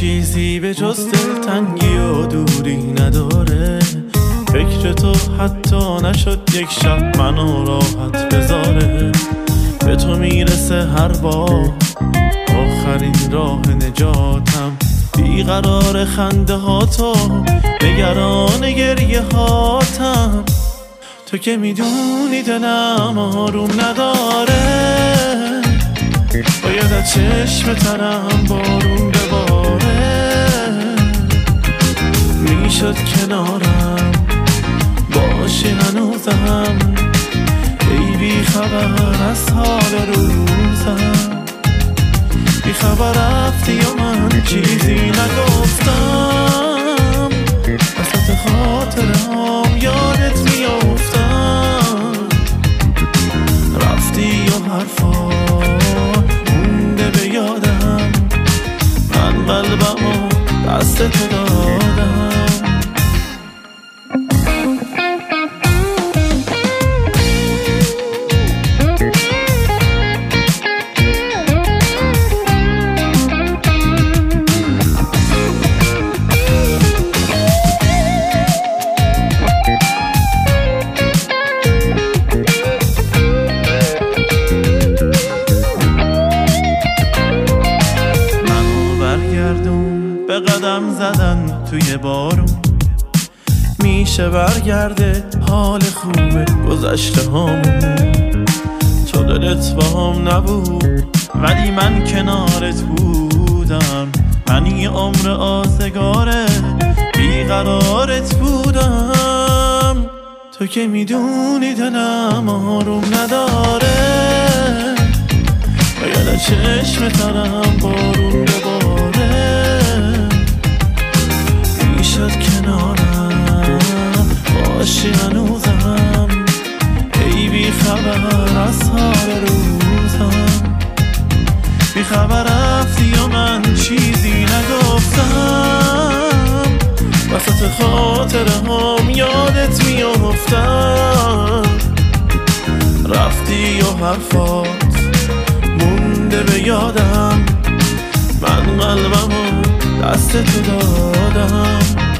چیزی به جز دلتنگی و دوری نداره. فکر تو حتی نشد یک شب منو راحت بذاره. به تو میرسه هر بار آخرین راه نجاتم. بیقرار خنده ها تو، نگران گریه هاتم. تو که میدونی دلم آروم نداره. باید از چشم ترم بارون بباره. میشد کنارم باشی هنوزم. ای بی خبر از حال روزم. بی خبر رفتی و من چیزی نگفتم. وسط خاطرهام یادت میافتم. رفتی و حرفا مونده به یادم. من قلبمو دست تو دادم. به قدم زدن توی بارون میشه برگرده حال خوبه گذشته همون. تو دلت با هم نبود ولی من کنارت بودم. من یه عمر آزگاره بیقرارت بودم. تو که میدونی دلم آروم نداره. باید از چشم ترم بارون بباره. میشد کنارم باشی هنوزم. ای بی خبر از حال روزم. بی خبر رفتی و من چیزی نگفتم. وسط خاطرهام یادت میافتم. رفتی و حرفات مونده به یادم. من قلبمو دست تو دادم.